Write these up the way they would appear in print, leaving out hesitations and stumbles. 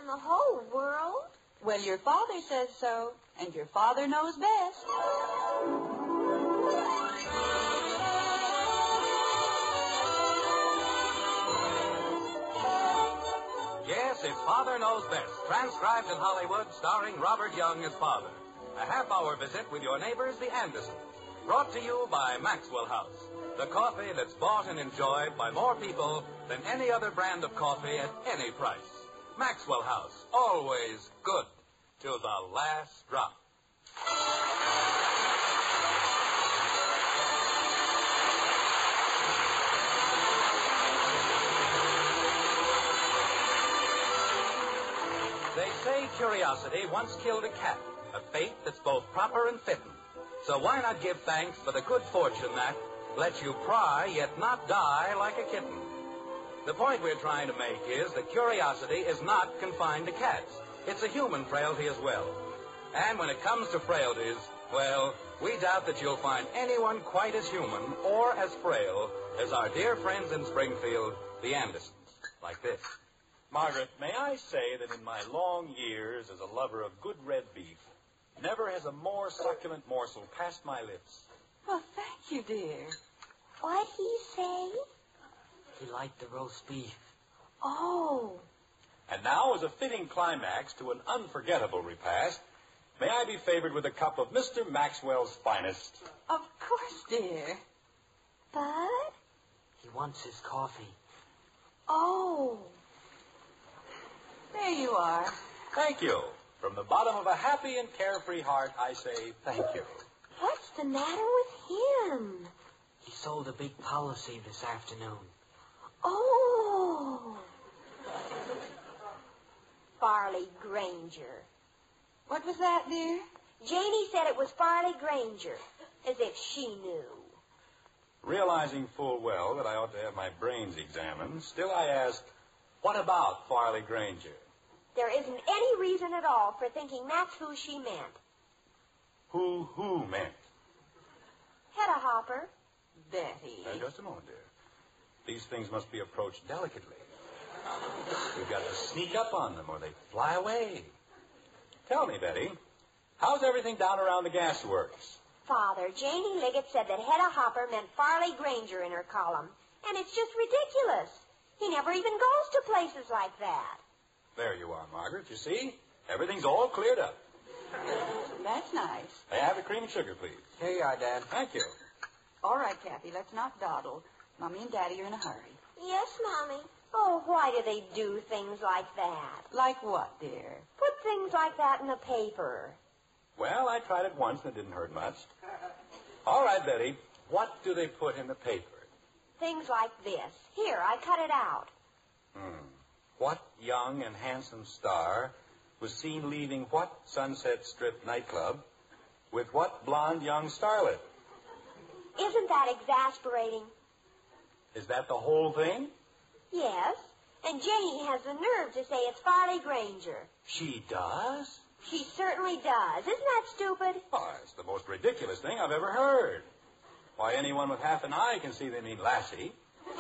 the whole world. Well, your father says so, and your father knows best. Yes, it's Father Knows Best, transcribed in Hollywood, starring Robert Young as father. A half-hour visit with your neighbors, the Andersons. Brought to you by Maxwell House, the coffee that's bought and enjoyed by more people than any other brand of coffee at any price. Maxwell House, always good to the last drop. They say curiosity once killed a cat, a fate that's both proper and fitting. So why not give thanks for the good fortune that lets you pry yet not die like a kitten? The point we're trying to make is that curiosity is not confined to cats. It's a human frailty as well. And when it comes to frailties, well, we doubt that you'll find anyone quite as human or as frail as our dear friends in Springfield, the Andersons, like this. Margaret, may I say that in my long years as a lover of good red beef, never has a more succulent morsel passed my lips. Well, thank you, dear. What'd he say? He liked the roast beef. Oh. And now, as a fitting climax to an unforgettable repast, may I be favored with a cup of Mr. Maxwell's finest? Of course, dear. Bud? He wants his coffee. Oh. There you are. Thank you. From the bottom of a happy and carefree heart, I say thank you. What's the matter with him? He sold a big policy this afternoon. Oh. Farley Granger. What was that, dear? Janie said it was Farley Granger, as if she knew. Realizing full well that I ought to have my brains examined, still I ask, what about Farley Granger? There isn't any reason at all for thinking that's who she meant. Who meant? Hedda Hopper. Betty. Just a moment, dear. These things must be approached delicately. We've got to sneak up on them or they fly away. Tell me, Betty, how's everything down around the gasworks? Father, Janie Liggett said that Hedda Hopper meant Farley Granger in her column, and it's just ridiculous. He never even goes to places like that. There you are, Margaret. You see? Everything's all cleared up. That's nice. May I have a cream and sugar, please? Here you are, Dad. Thank you. All right, Kathy, let's not dawdle. Mommy and Daddy are in a hurry. Yes, Mommy. Oh, why do they do things like that? Like what, dear? Put things like that in the paper. Well, I tried it once and it didn't hurt much. All right, Betty, what do they put in the paper? Things like this. Here, I cut it out. What young and handsome star was seen leaving what Sunset Strip nightclub with what blonde young starlet? Isn't that exasperating? Is that the whole thing? Yes. And Janie has the nerve to say it's Farley Granger. She does? She certainly does. Isn't that stupid? Oh, it's the most ridiculous thing I've ever heard. Why, anyone with half an eye can see they mean Lassie.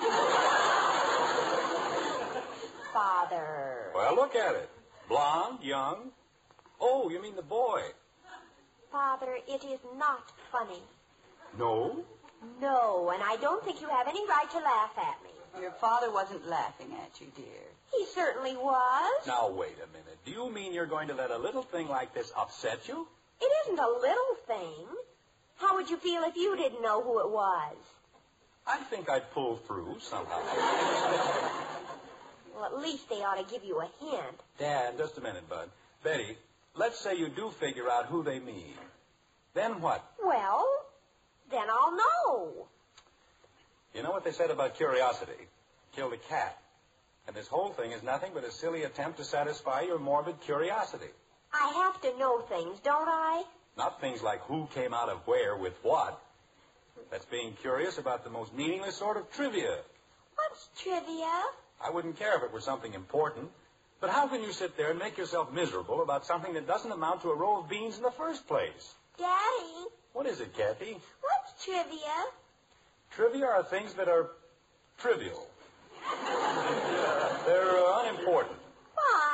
Father. Well, look at it. Blonde, young. Oh, you mean the boy. Father, it is not funny. No? No, and I don't think you have any right to laugh at me. Your father wasn't laughing at you, dear. He certainly was. Now, wait a minute. Do you mean you're going to let a little thing like this upset you? It isn't a little thing. How would you feel if you didn't know who it was? I think I'd pull through somehow. Well, at least they ought to give you a hint. Dad, just a minute, Bud. Betty, let's say you do figure out who they mean. Then what? Well, then I'll know. You know what they said about curiosity? Killed a cat. And this whole thing is nothing but a silly attempt to satisfy your morbid curiosity. I have to know things, don't I? Not things like who came out of where with what. That's being curious about the most meaningless sort of trivia. What's trivia? I wouldn't care if it were something important. But how can you sit there and make yourself miserable about something that doesn't amount to a row of beans in the first place? Daddy. What is it, Kathy? What's trivia? Trivia are things that are trivial. They're unimportant. Why? Because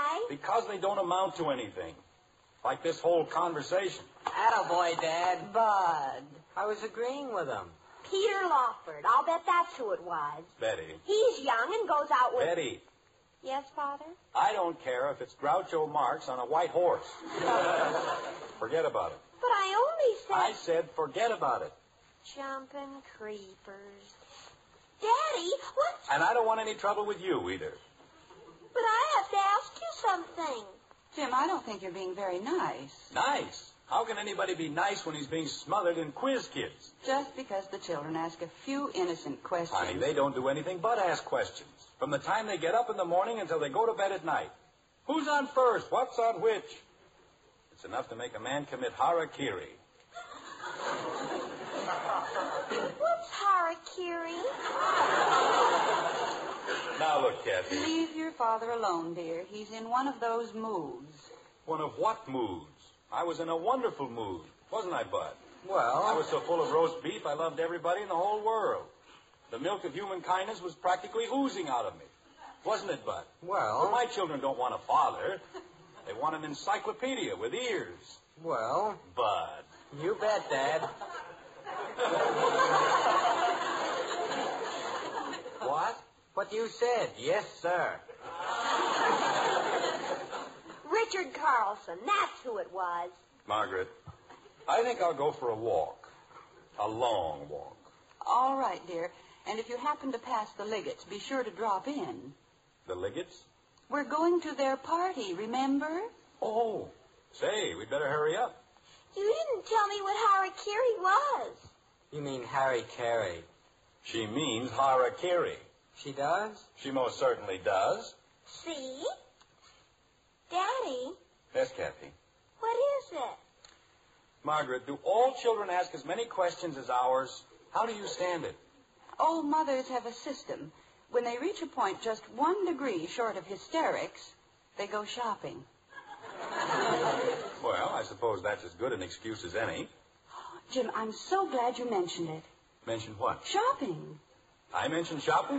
because they don't amount to anything. Like this whole conversation. Attaboy, Dad. Bud. I was agreeing with him. Peter Lawford. I'll bet that's who it was. Betty. He's young and goes out with... Betty, Yes, Father? I don't care if it's Groucho Marx on a white horse. Forget about it. But I only said... I said forget about it. Jumping creepers. Daddy, what's... And I don't want any trouble with you either. But I have to ask you something. Jim, I don't think you're being very nice. Nice. How can anybody be nice when he's being smothered in quiz kids? Just because the children ask a few innocent questions. Honey, they don't do anything but ask questions. From the time they get up in the morning until they go to bed at night. Who's on first? What's on which? It's enough to make a man commit harakiri. What's harakiri? Now look, Kathy. Leave your father alone, dear. He's in one of those moods. One of what moods? I was in a wonderful mood, wasn't I, Bud? Well, I was so full of roast beef, I loved everybody in the whole world. The milk of human kindness was practically oozing out of me. Wasn't it, Bud? well, My children don't want a father. They want an encyclopedia with ears. well, Bud. you bet, Dad. What? What you said? Yes, sir. Richard Carlson. That's who it was. Margaret, I think I'll go for a walk. A long walk. All right, dear. And if you happen to pass the Liggetts, be sure to drop in. The Liggetts? We're going to their party, remember? Oh, say, we'd better hurry up. You didn't tell me what harakiri was. You mean Harry Carey. She means harakiri. She does? She most certainly does. See? Daddy, Yes, Kathy. what is it? Margaret, do all children ask as many questions as ours? How do you stand it? All mothers have a system. When they reach a point just 1 degree short of hysterics, they go shopping. Well, I suppose that's as good an excuse as any. Jim, I'm so glad you mentioned it. Mention what? Shopping. I mentioned shopping?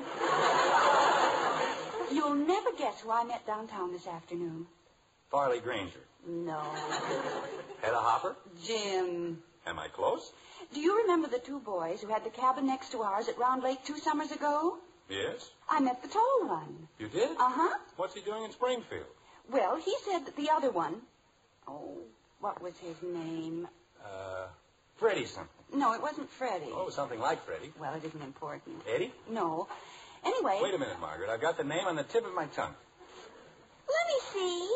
You'll never guess who I met downtown this afternoon. Farley Granger. No. Hedda Hopper? Jim. Am I close? Do you remember the 2 boys who had the cabin next to ours at Round Lake 2 summers ago? Yes. I met the tall one. You did? Uh-huh. What's he doing in Springfield? Well, he said that the other one... Oh, what was his name? Freddie something. No, it wasn't Freddie. Oh, something like Freddie. Well, it isn't important. Eddie? No. Anyway... Wait a minute, Margaret. I've got the name on the tip of my tongue. Let me see.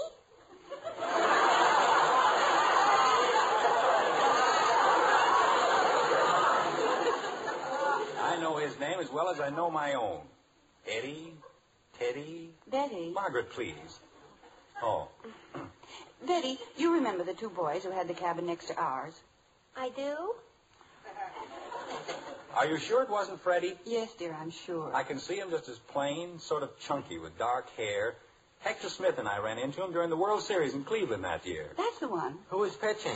I know his name as well as I know my own. Eddie? Teddy? Betty. Margaret, please. Oh. Betty, you remember the 2 boys who had the cabin next to ours? I do? Are you sure it wasn't Freddie? Yes, dear, I'm sure. I can see him just as plain, sort of chunky with dark hair. Hector Smith and I ran into him during the World Series in Cleveland that year. That's the one. Who was pitching?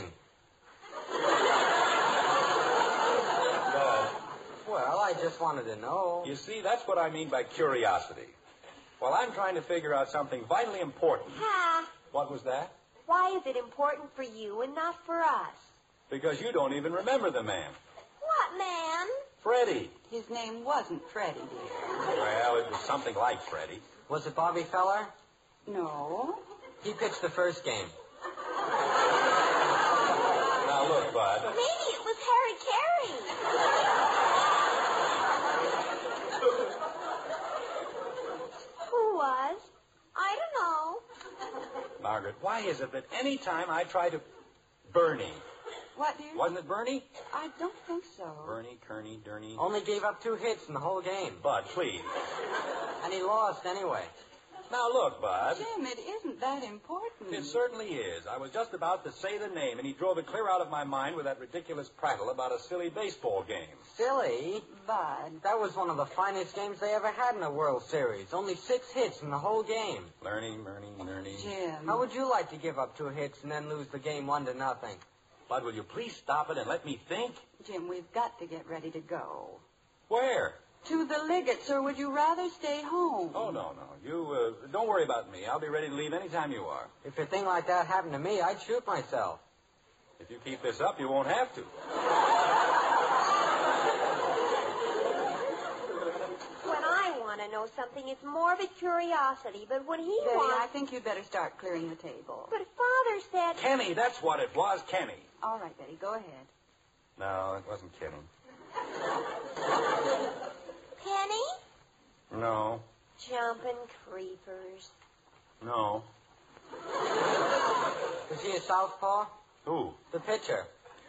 Well, I just wanted to know. You see, that's what I mean by curiosity. Well, I'm trying to figure out something vitally important. Ha! What was that? Why is it important for you and not for us? Because you don't even remember the man. What man? Freddie. His name wasn't Freddie, dear. Well, it was something like Freddie. Was it Bobby Feller? No. He pitched the first game. Now, look, Bud. Maybe it was Harry Carey. Who was? I don't know. Margaret, why is it that any time I try to... Bernie. What, dear? Wasn't it Bernie? I don't think so. Bernie, Kearney, Durney. Only gave up 2 hits in the whole game. Bud, please. And he lost anyway. Now, look, Bud. Jim, it isn't that important. It certainly is. I was just about to say the name, and he drove it clear out of my mind with that ridiculous prattle about a silly baseball game. Silly? Bud. That was one of the finest games they ever had in the World Series. Only 6 hits in the whole game. Learning. Jim. How would you like to give up 2 hits and then lose the game 1-0? Bud, will you please stop it and let me think? Jim, we've got to get ready to go. Where? To the Liggets, or would you rather stay home? Oh, no. You don't worry about me. I'll be ready to leave any time you are. If a thing like that happened to me, I'd shoot myself. If you keep this up, you won't have to. When I want to know something, it's morbid curiosity. But when he Betty, wants... I think you'd better start clearing the table. But Father said... Kenny, that's what it was, Kenny. All right, Betty, go ahead. No, it wasn't Kenny. Penny? No. Jumping creepers. No. Was he a southpaw? Who? The pitcher.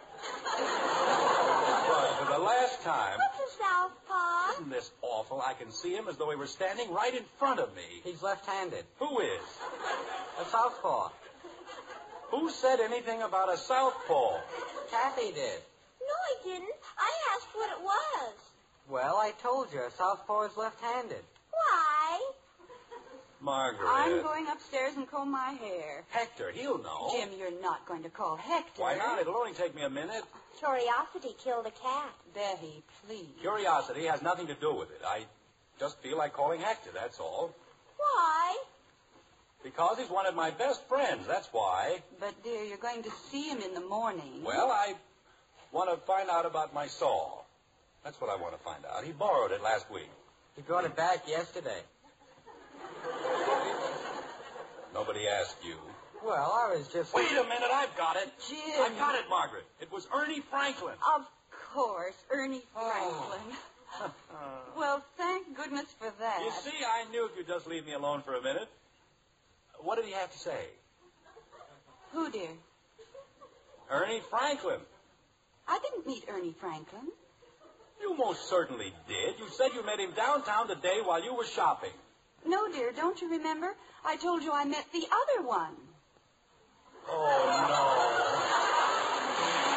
Well, for the last time... What's a southpaw? Isn't this awful? I can see him as though he were standing right in front of me. He's left-handed. Who is? A southpaw. Who said anything about a southpaw? Kathy did. No, I didn't. I asked what it was. Well, I told you, a southpaw is left-handed. Why? Margaret. I'm going upstairs and comb my hair. Hector, he'll know. Jim, you're not going to call Hector. Why not? It'll only take me a minute. Curiosity killed a cat. Betty, please. Curiosity has nothing to do with it. I just feel like calling Hector, that's all. Why? Because he's one of my best friends, that's why. But, dear, you're going to see him in the morning. Well, I want to find out about my saw. That's what I want to find out. He borrowed it last week. He brought it back yesterday. Nobody asked you. Well, I was just... Wait a minute, I've got it. Jim. I've got it, Margaret. It was Ernie Franklin. Of course, Ernie Franklin. Well, thank goodness for that. You see, I knew if you'd just leave me alone for a minute. What did he have to say? Who, dear? Ernie Franklin. I didn't meet Ernie Franklin. You most certainly did. You said you met him downtown today while you were shopping. No, dear, don't you remember? I told you I met the other one. Oh,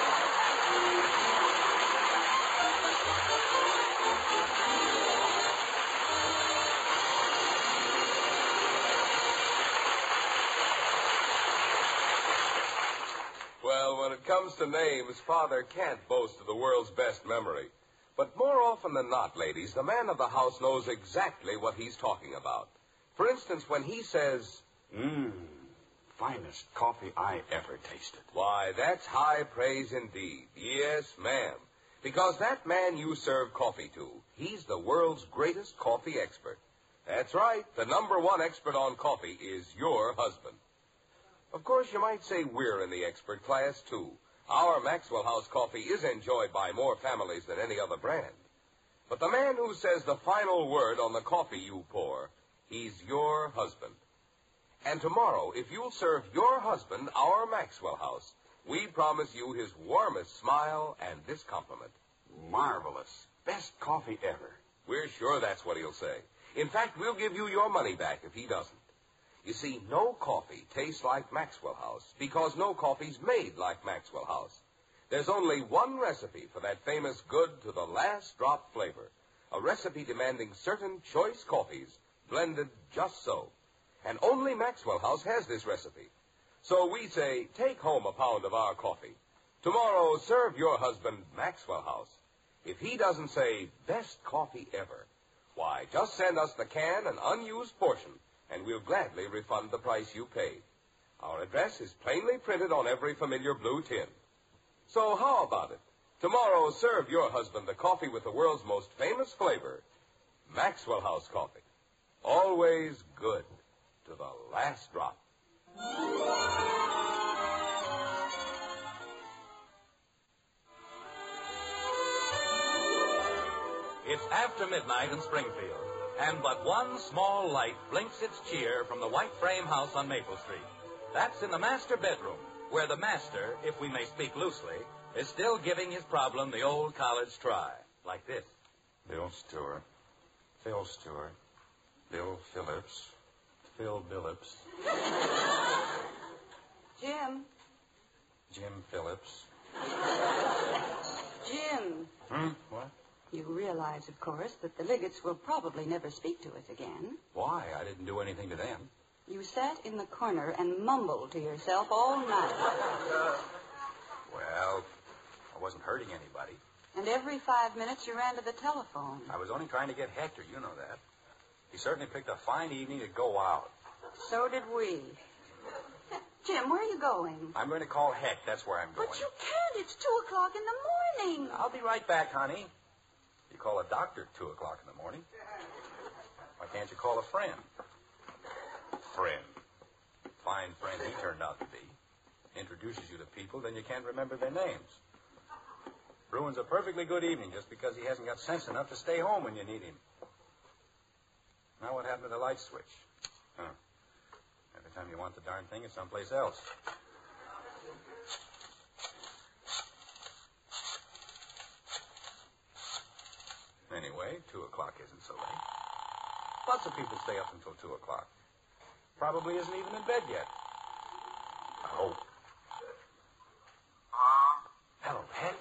Well, when it comes to names, Father can't boast of the world's best memory. But more often than not, ladies, the man of the house knows exactly what he's talking about. For instance, when he says, finest coffee I ever tasted. why, that's high praise indeed. Yes, ma'am. Because that man you serve coffee to, he's the world's greatest coffee expert. That's right. The #1 expert on coffee is your husband. Of course, you might say we're in the expert class, too. Our Maxwell House coffee is enjoyed by more families than any other brand. But the man who says the final word on the coffee you pour, he's your husband. And tomorrow, if you'll serve your husband our Maxwell House, we promise you his warmest smile and this compliment. Marvelous. Best coffee ever. We're sure that's what he'll say. In fact, we'll give you your money back if he doesn't. You see, no coffee tastes like Maxwell House because no coffee's made like Maxwell House. There's only one recipe for that famous good-to-the-last-drop flavor, a recipe demanding certain choice coffees blended just so. And only Maxwell House has this recipe. So we say, take home a pound of our coffee. Tomorrow, serve your husband Maxwell House. If he doesn't say, best coffee ever, why, just send us the can and unused portion, and we'll gladly refund the price you paid. Our address is plainly printed on every familiar blue tin. So how about it? Tomorrow, serve your husband the coffee with the world's most famous flavor, Maxwell House coffee. Always good to the last drop. It's after midnight in Springfield, and but one small light blinks its cheer from the white frame house on Maple Street. That's in the master bedroom, where the master, if we may speak loosely, is still giving his problem the old college try, like this. Bill Stewart, Phil Stewart, Bill Phillips, Phil Billups, Jim. Jim Phillips. Jim. What? You realize, of course, that the Liggets will probably never speak to us again. Why? I didn't do anything to them. You sat in the corner and mumbled to yourself all night. Well, I wasn't hurting anybody. And every 5 minutes you ran to the telephone. I was only trying to get Hector, you know that. He certainly picked a fine evening to go out. So did we. Jim, where are you going? I'm going to call Heck. That's where I'm going. But you can't. It's 2 o'clock in the morning. I'll be right back, honey. You call a doctor at 2 o'clock in the morning. Why can't you call a friend? Friend. Fine friend he turned out to be. Introduces you to people, then you can't remember their names. Ruins a perfectly good evening just because he hasn't got sense enough to stay home when you need him. Now what happened to the light switch? Huh. Every time you want the darn thing, it's someplace else. Anyway, 2 o'clock isn't so late. Lots of people stay up until 2 o'clock. Probably isn't even in bed yet. I hope. Hello, Heck.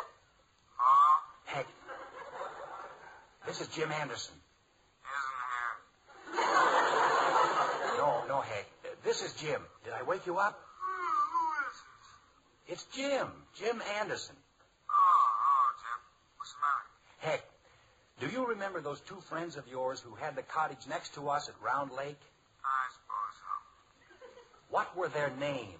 Heck. This is Jim Anderson. Isn't here. No, Heck. This is Jim. Did I wake you up? Who is this? It's Jim. Jim Anderson. Oh, Jim. What's the matter? Heck, do you remember those 2 friends of yours who had the cottage next to us at Round Lake? I suppose so. What were their names?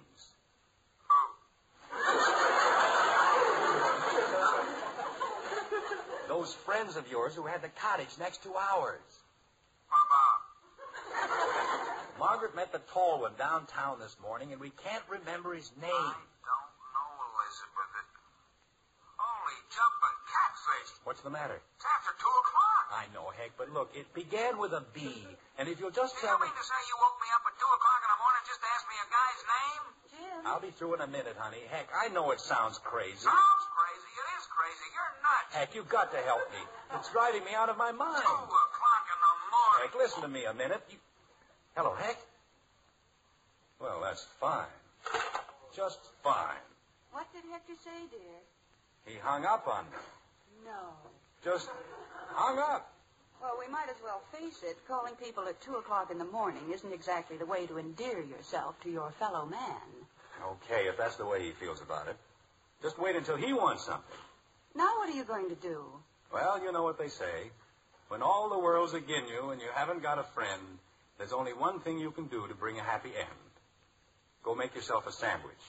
Those friends of yours who had the cottage next to ours. What about? Margaret met the tall one downtown this morning, and we can't remember his name. I don't know, Elizabeth. Holy jumping catfish. What's the matter? It's after 2 o'clock. I know, Heck, but look, it began with a B. And if you'll just Do tell you me... mean to say you woke me up at 2 o'clock in the morning just to ask me a guy's name? Jim. I'll be through in a minute, honey. Heck, I know it sounds crazy. Sounds crazy. It is crazy. You're nuts. Heck, you've got to help me. It's driving me out of my 2 mind. o'clock in the morning. Heck, listen to me a minute. Hello, Heck? Well, that's fine. Just fine. What did Hector say, dear? He hung up on me. No. Just hung up. Well, we might as well face it. Calling people at 2 o'clock in the morning isn't exactly the way to endear yourself to your fellow man. Okay, if that's the way he feels about it. Just wait until he wants something. Now what are you going to do? Well, you know what they say. When all the world's agin you and you haven't got a friend, there's only one thing you can do to bring a happy end. Go make yourself a sandwich.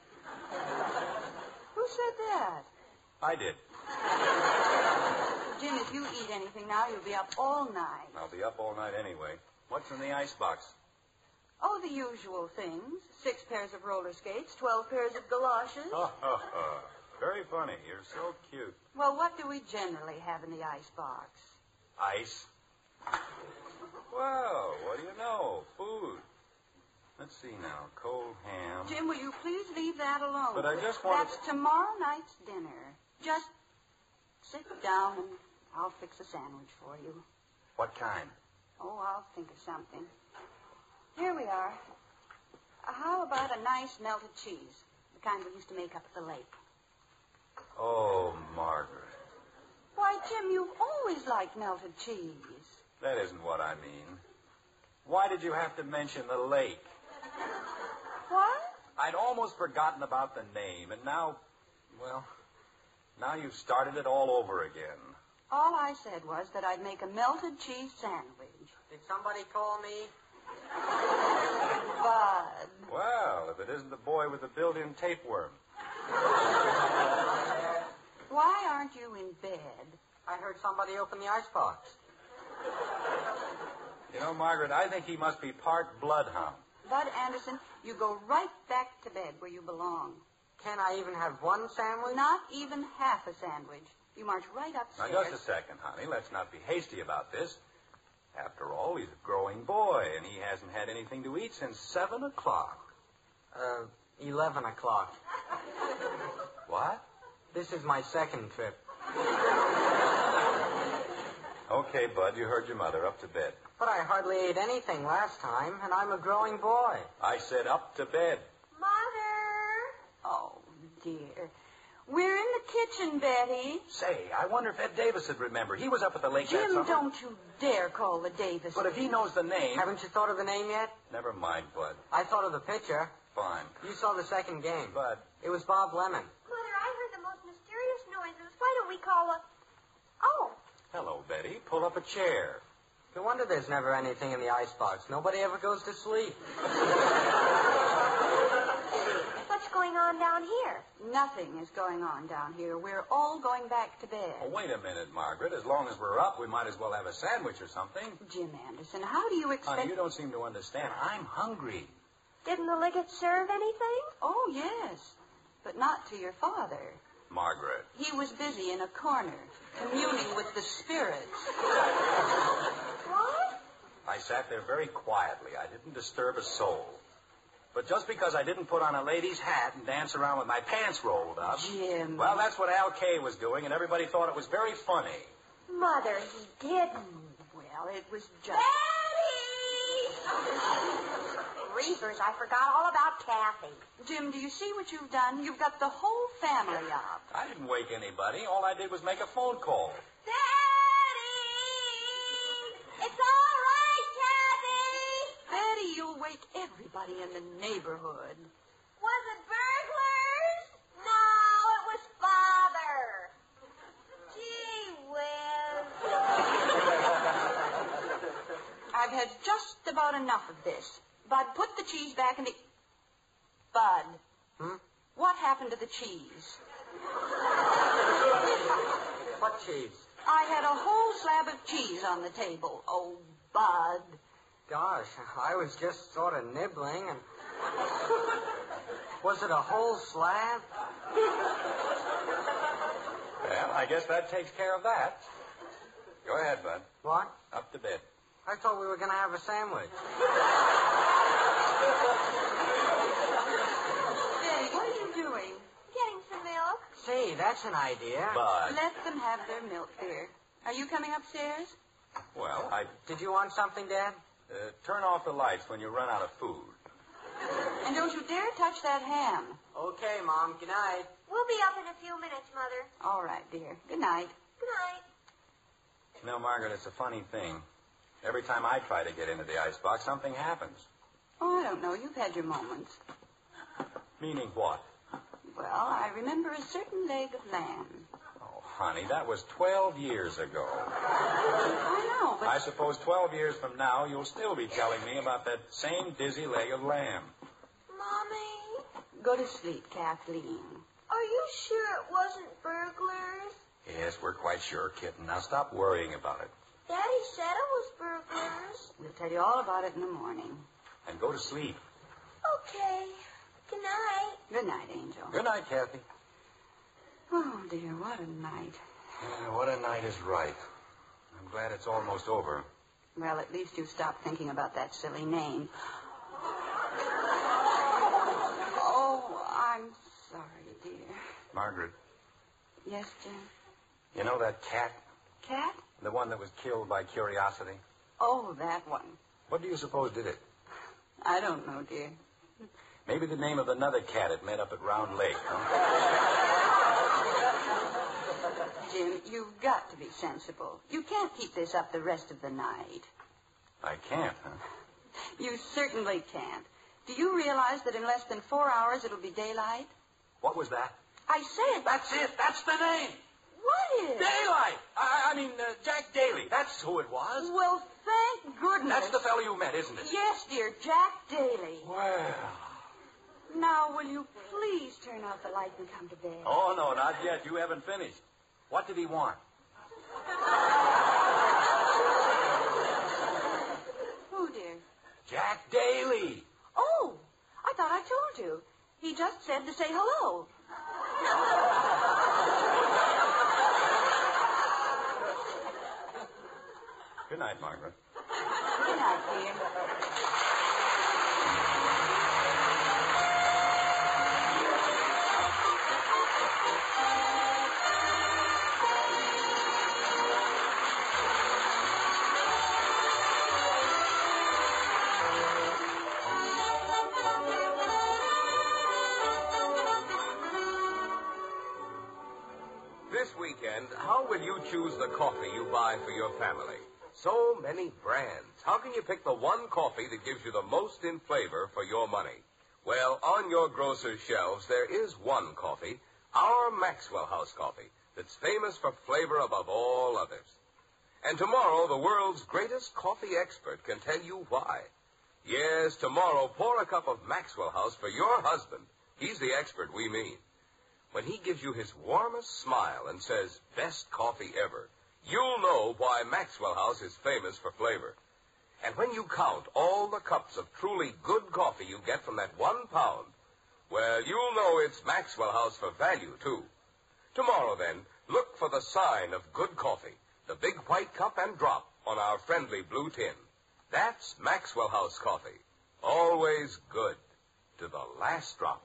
Who said that? I did. Jim, if you eat anything now, you'll be up all night. I'll be up all night anyway. What's in the icebox? Oh, the usual things. 6 pairs of roller skates, 12 pairs of galoshes. Very funny. You're so cute. Well, what do we generally have in the icebox? Ice. Well, what do you know? Food. Let's see now. Cold ham. Jim, will you please leave that alone? But I just want That's tomorrow night's dinner. Just sit down and I'll fix a sandwich for you. What kind? Oh, I'll think of something. Here we are. How about a nice melted cheese? The kind we used to make up at the lake. Oh, Margaret. Why, Jim, you've always liked melted cheese. That isn't what I mean. Why did you have to mention the lake? What? I'd almost forgotten about the name, and now, well, now you've started it all over again. All I said was that I'd make a melted cheese sandwich. Did somebody call me? Bud. Well, if it isn't the boy with the built-in tapeworm. Why aren't you in bed? I heard somebody open the icebox. You know, Margaret, I think he must be part bloodhound. Bud Anderson, you go right back to bed where you belong. Can't I even have one sandwich? Not even half a sandwich. You march right Now, upstairs. just a second, honey. Let's not be hasty about this. After all, he's a growing boy, and he hasn't had anything to eat since 7 o'clock. 11 o'clock. What? This is my second trip. Okay, Bud, you heard your mother. Up to bed. But I hardly ate anything last time, and I'm a growing boy. I said up to bed. Mother! Oh, dear. We're in the kitchen, Betty. Say, I wonder if Ed Davis would remember. He was up at the lake that Jim, summer. don't you dare call the Davis. But if he knows the name... Haven't you thought of the name yet? Never mind, Bud. I thought of the pitcher. Fine. You saw the second game. Bud. It was Bob Lemon. Mother, I heard the most mysterious noises Why don't we call a... Oh, Hello, Betty. Pull up a chair. No wonder there's never anything in the icebox. Nobody ever goes to sleep. what's going on down here? Nothing is going on down here. We're all going back to bed. Oh, wait a minute, Margaret. As long as we're up, we might as well have a sandwich or something. Jim Anderson, how do you expect... Honey, you don't seem to understand. I'm hungry. Didn't the Liggett serve anything? Oh, yes, but not to your father. Margaret. He was busy in a corner, communing with the spirits. What? I sat there very quietly. I didn't disturb a soul. But just because I didn't put on a lady's hat and dance around with my pants rolled up... Jim. Well, that's what Al Kay was doing, and everybody thought it was very funny. Mother, he didn't. Well, it was just... Daddy! Reavers, I forgot all about Kathy. Jim, do you see what you've done? You've got the whole family up. I didn't wake anybody. All I did was make a phone call. Daddy! It's all right, Kathy! Betty, you'll wake everybody in the neighborhood. Was it burglars? No, it was Father. Gee whiz. I've had just about enough of this. Bud, put the cheese back in the... Bud. What happened to the cheese? What cheese? I had a whole slab of cheese on the table. Oh, Bud. Gosh, I was just sort of nibbling and... Was it a whole slab? Well, I guess that takes care of that. Go ahead, Bud. What? Up to bed. I thought we were going to have a sandwich. Betty, what are you doing? Getting some milk? Say, that's an idea. Bud. Let them have their milk, dear. Are you coming upstairs? Well, Did you want something, Dad? turn off the lights when you run out of food. And don't you dare touch that ham. Okay, Mom. Good night. We'll be up in a few minutes, Mother. All right, dear. Good night. Good night. You know, Margaret, it's a funny thing. Every time I try to get into the icebox, something happens. Oh, I don't know. You've had your moments. Meaning what? Well, I remember a certain leg of lamb. Oh, honey, that was 12 years ago. I know, but... I suppose 12 years from now, you'll still be telling me about that same dizzy leg of lamb. Mommy, Go to sleep, Kathleen. are you sure it wasn't burglars? Yes, we're quite sure, kitten. Now stop worrying about it. Daddy said it was burglars. We'll tell you all about it in the morning. And go to sleep. Okay. Good night. Good night, Angel. Good night, Kathy. Oh, dear, what a night. What a night is right. I'm glad it's almost over. Well, at least you've stopped thinking about that silly name. Oh, I'm sorry, dear. Margaret, Yes, Jim? you know that cat? Cat? The one that was killed by curiosity? Oh, that one. What do you suppose did it? I don't know, dear. Maybe the name of another cat it met up at Round Lake, huh? Jim, you've got to be sensible. You can't keep this up the rest of the night. I can't, huh? You certainly can't. Do you realize that in less than 4 hours it'll be daylight? What was that? I said... That's it. That's the name. What is? Daylight. I mean, Jack Daly. That's who it was. Well, thank goodness. That's the fellow you met, isn't it? Yes, dear, Jack Daly. Well. Now, will you please turn out the light and come to bed? Oh, no, not yet. You haven't finished. What did he want? Who, dear? Jack Daly. Oh, I thought I told you. He just said to say hello. Good night, Margaret. Good night, dear. This weekend, how will you choose the coffee you buy for your family? So many brands. How can you pick the one coffee that gives you the most in flavor for your money? Well, on your grocer's shelves, there is one coffee, our Maxwell House coffee. that's famous for flavor above all others. And tomorrow, the world's greatest coffee expert can tell you why. Yes, tomorrow, pour a cup of Maxwell House for your husband. He's the expert we mean. When he gives you his warmest smile and says, best coffee ever, you'll know why Maxwell House is famous for flavor. And when you count all the cups of truly good coffee you get from that 1 pound, well, you'll know it's Maxwell House for value, too. Tomorrow, then, look for the sign of good coffee, the big white cup and drop on our friendly blue tin. That's Maxwell House coffee. Always good to the last drop.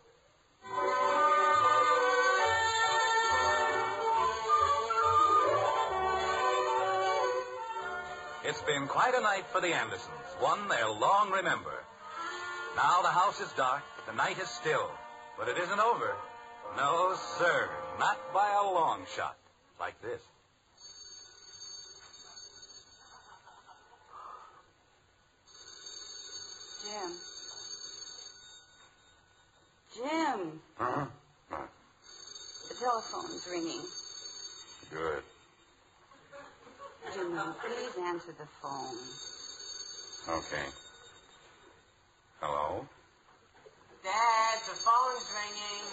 It's been quite a night for the Andersons, one they'll long remember. Now the house is dark, the night is still, but it isn't over. No, sir, not by a long shot. Like this. Jim. Huh? The telephone's ringing. Good. Jim, will you please answer the phone? Okay. Hello? Dad, the phone's ringing.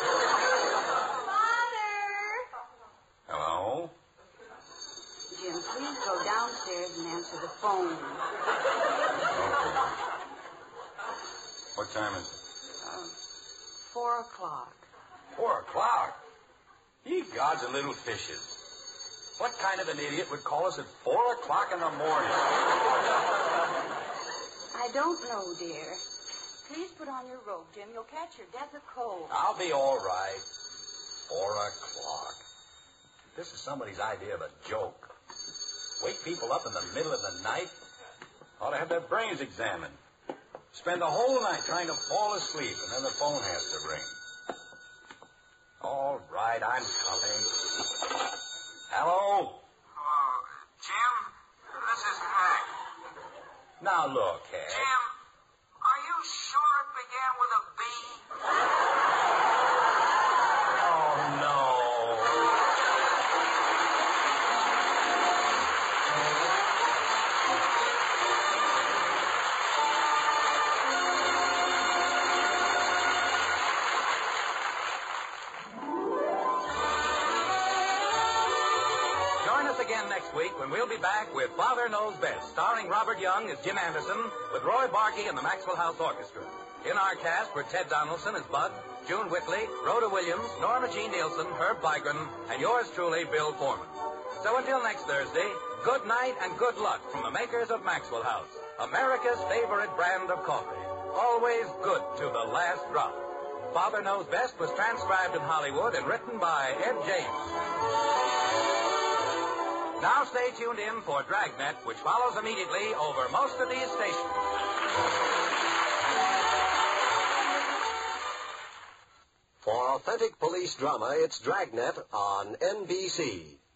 Father! Hello? Jim, please go downstairs and answer the phone. Okay. What time is it? 4 o'clock. 4 o'clock? Ye gods and little fishes. What kind of an idiot would call us at 4 o'clock in the morning? I don't know, dear. Please put on your robe, Jim. You'll catch your death of cold. I'll be all right. 4 o'clock. This is somebody's idea of a joke. Wake people up in the middle of the night? Ought to have their brains examined. Spend the whole night trying to fall asleep, and then the phone has to ring. All right, I'm coming. Hello? Oh, Jim, this is Hank. Now look, Hank. Jim, are you sure it began with a B? Oh, no. Again next week when we'll be back with Father Knows Best, starring Robert Young as Jim Anderson with Roy Barkey and the Maxwell House Orchestra. In our cast were Ted Donaldson as Bud, June Whitley, Rhoda Williams, Norma Jean Nielsen, Herb Vigran, and yours truly, Bill Foreman. So until next Thursday, good night and good luck from the makers of Maxwell House, America's favorite brand of coffee. Always good to the last drop. Father Knows Best was transcribed in Hollywood and written by Ed James. Now stay tuned in for Dragnet, which follows immediately over most of these stations. For authentic police drama, it's Dragnet on NBC.